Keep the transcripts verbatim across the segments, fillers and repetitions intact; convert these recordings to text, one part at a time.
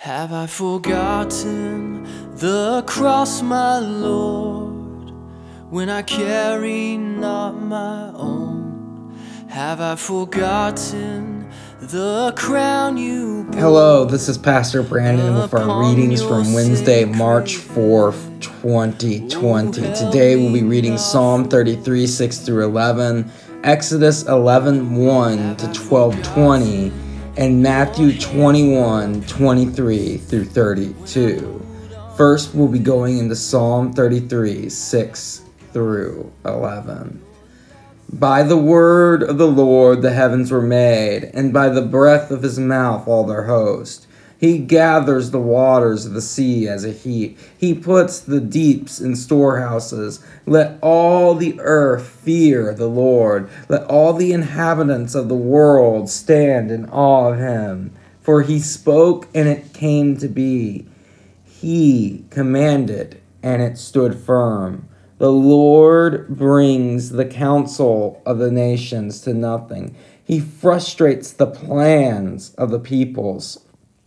Have I forgotten the cross, my Lord, when I carry not my own? Have I forgotten the crown you bore? Hello, this is Pastor Brandon with our readings from Wednesday, March fourth, twenty twenty. Today we'll be reading Psalm thirty-three, six through eleven, Exodus eleven, one to twelve twenty, and Matthew twenty-one, twenty-three through thirty-two. First, we'll be going into Psalm thirty-three, six through eleven. By the word of the Lord the heavens were made, and by the breath of his mouth all their host. He gathers the waters of the sea as a heap. He puts the deeps in storehouses. Let all the earth fear the Lord. Let all the inhabitants of the world stand in awe of him. For he spoke, and it came to be. He commanded, and it stood firm. The Lord brings the counsel of the nations to nothing. He frustrates the plans of the peoples.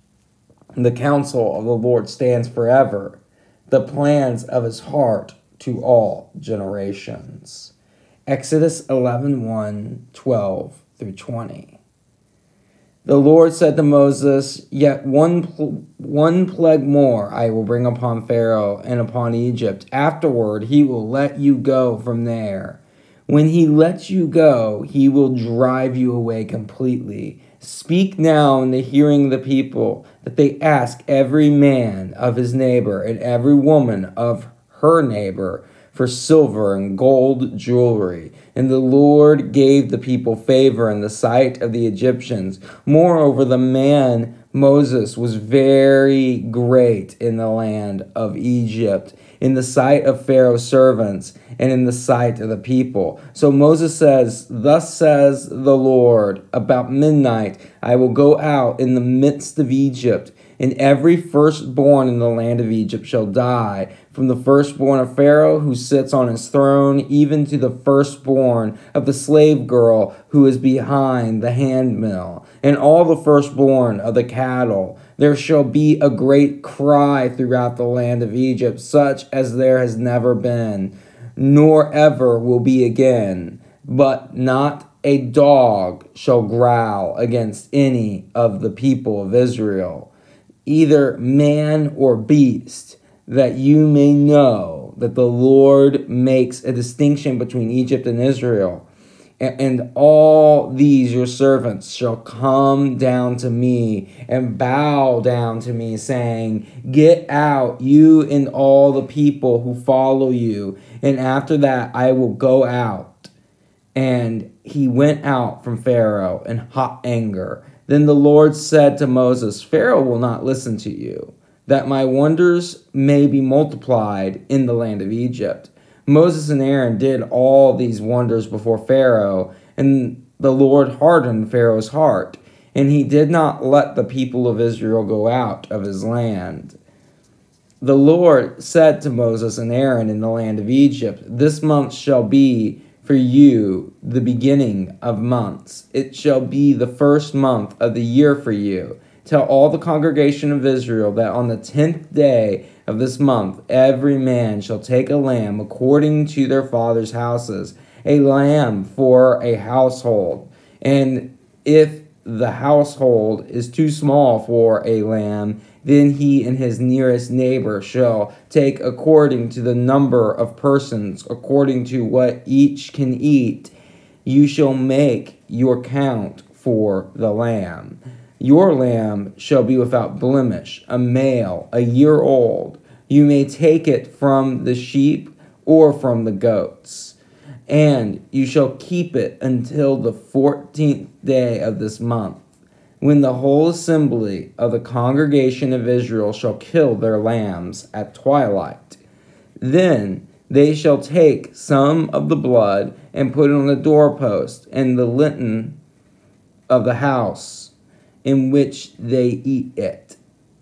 The counsel of the Lord stands forever, the plans of his heart to all generations. Exodus eleven, one, twelve through twenty. The Lord said to Moses, Yet one, pl- one plague more I will bring upon Pharaoh and upon Egypt. Afterward, he will let you go from there. When he lets you go, he will drive you away completely. Speak now in the hearing of the people, that they ask every man of his neighbor and every woman of her neighbor for silver and gold jewelry. And the Lord gave the people favor in the sight of the Egyptians. Moreover, the man Moses was very great in the land of Egypt, in the sight of Pharaoh's servants, and in the sight of the people. So Moses says, Thus says the Lord, about midnight I will go out in the midst of Egypt, and every firstborn in the land of Egypt shall die, from the firstborn of Pharaoh who sits on his throne, even to the firstborn of the slave girl who is behind the handmill, and all the firstborn of the cattle. There shall be a great cry throughout the land of Egypt, such as there has never been, nor ever will be again. But not a dog shall growl against any of the people of Israel, either man or beast, that you may know that the Lord makes a distinction between Egypt and Israel. And all these your servants shall come down to me and bow down to me, saying, Get out, you and all the people who follow you. And after that I will go out. And he went out from Pharaoh in hot anger. Then the Lord said to Moses, Pharaoh will not listen to you, that my wonders may be multiplied in the land of Egypt. Moses and Aaron did all these wonders before Pharaoh, and the Lord hardened Pharaoh's heart, and he did not let the people of Israel go out of his land. The Lord said to Moses and Aaron in the land of Egypt, This month shall be for you the beginning of months. It shall be the first month of the year for you. Tell all the congregation of Israel that on the tenth day of this month every man shall take a lamb according to their father's houses, a lamb for a household. And if the household is too small for a lamb, then he and his nearest neighbor shall take according to the number of persons, according to what each can eat. You shall make your count for the lamb. Your lamb shall be without blemish, a male, a year old. You may take it from the sheep or from the goats. And you shall keep it until the fourteenth day of this month, when the whole assembly of the congregation of Israel shall kill their lambs at twilight. Then they shall take some of the blood and put it on the doorpost and the lintel of the house in which they eat it.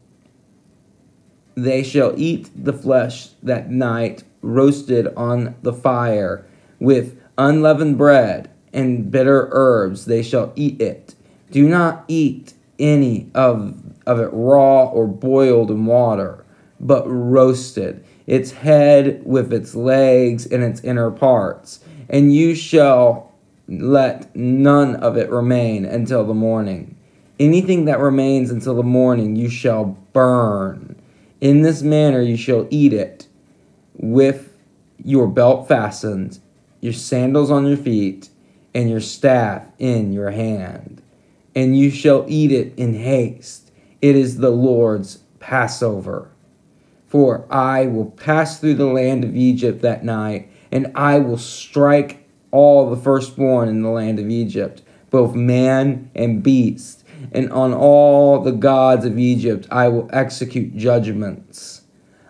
They shall eat the flesh that night, roasted on the fire, with unleavened bread and bitter herbs they shall eat it. Do not eat any of of it raw or boiled in water, but roasted, its head with its legs and its inner parts. And you shall let none of it remain until the morning. Anything that remains until the morning you shall burn. In this manner you shall eat it, with your belt fastened, your sandals on your feet, and your staff in your hand. And you shall eat it in haste. It is the Lord's Passover. For I will pass through the land of Egypt that night, and I will strike all the firstborn in the land of Egypt, both man and beast. And on all the gods of Egypt I will execute judgments.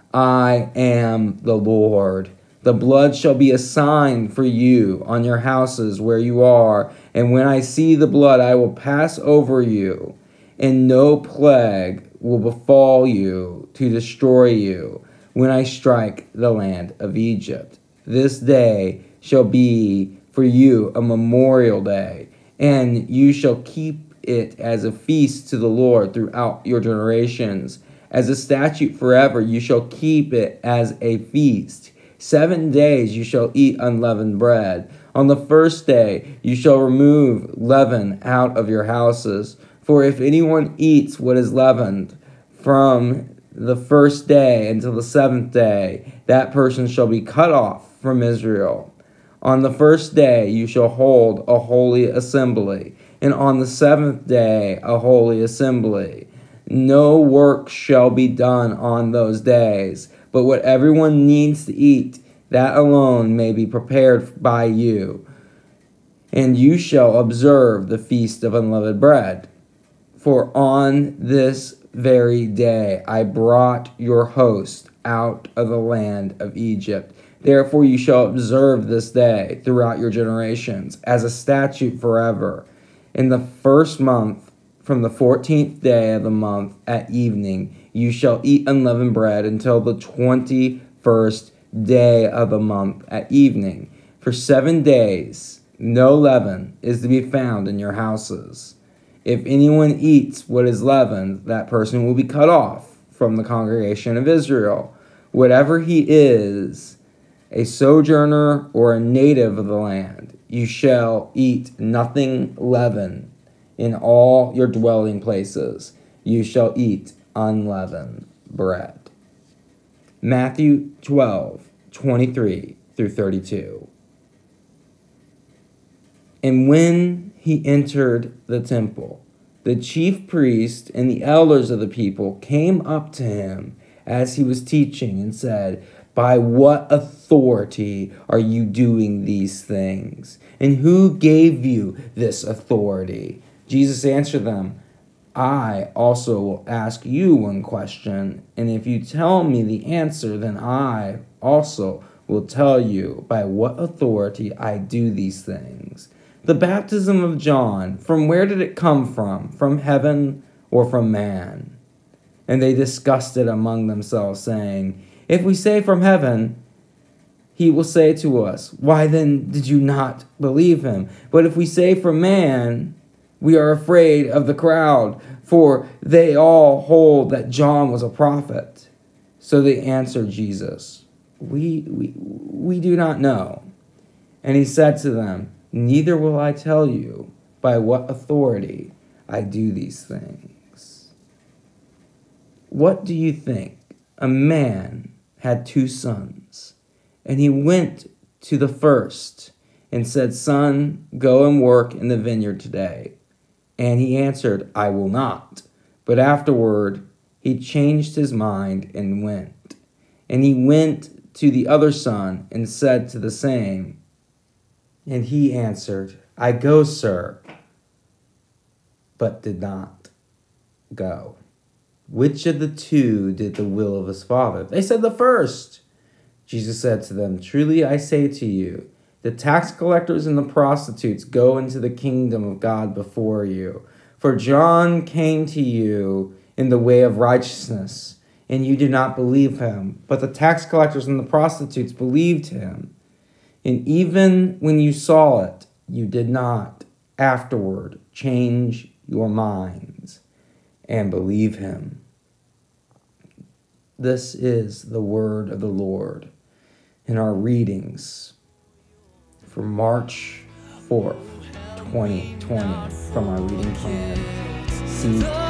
I am the Lord. The blood shall be a sign for you on your houses where you are. And when I see the blood, I will pass over you, and no plague will befall you to destroy you when I strike the land of Egypt. This day shall be for you a memorial day, and you shall keep it as a feast to the Lord throughout your generations. As a statute forever, you shall keep it as a feast. Seven days you shall eat unleavened bread. On the first day you shall remove leaven out of your houses. For if anyone eats what is leavened from the first day until the seventh day, that person shall be cut off from Israel. On the first day you shall hold a holy assembly, and on the seventh day a holy assembly. No work shall be done on those days, but what everyone needs to eat, that alone may be prepared by you. And you shall observe the feast of unleavened bread. For on this very day I brought your host out of the land of Egypt. Therefore you shall observe this day throughout your generations as a statute forever. In the first month, from the fourteenth day of the month at evening, you shall eat unleavened bread until the twenty-first day of the month at evening. For seven days no leaven is to be found in your houses. If anyone eats what is leavened, that person will be cut off from the congregation of Israel. Whatever he is, a sojourner or a native of the land, you shall eat nothing leavened. In all your dwelling places you shall eat unleavened bread. Matthew twelve, twenty-three through thirty-two. And when he entered the temple, the chief priest and the elders of the people came up to him as he was teaching and said, "By what authority are you doing these things? And who gave you this authority?" Jesus answered them, "I also will ask you one question, and if you tell me the answer, then I also will tell you by what authority I do these things. The baptism of John, from where did it come from? From heaven or from man?" And they discussed it among themselves, saying, "If we say from heaven, he will say to us, 'Why then did you not believe him?' But if we say from man, we are afraid of the crowd, for they all hold that John was a prophet." So they answered Jesus, we, we, we do not know." And he said to them, "Neither will I tell you by what authority I do these things." What do you think? A man had two sons, and he went to the first and said, "Son, go and work in the vineyard today." And he answered, "I will not." But afterward he changed his mind and went. And he went to the other son and said to the same. And he answered, "I go, sir," but did not go. Which of the two did the will of his father? They said, "The first." Jesus said to them, "Truly I say to you, the tax collectors and the prostitutes go into the kingdom of God before you. For John came to you in the way of righteousness, and you did not believe him. But the tax collectors and the prostitutes believed him. And even when you saw it, you did not afterward change your minds." and believe him. This is the word of the Lord in our readings for March fourth, twenty twenty, from our reading plan, Seek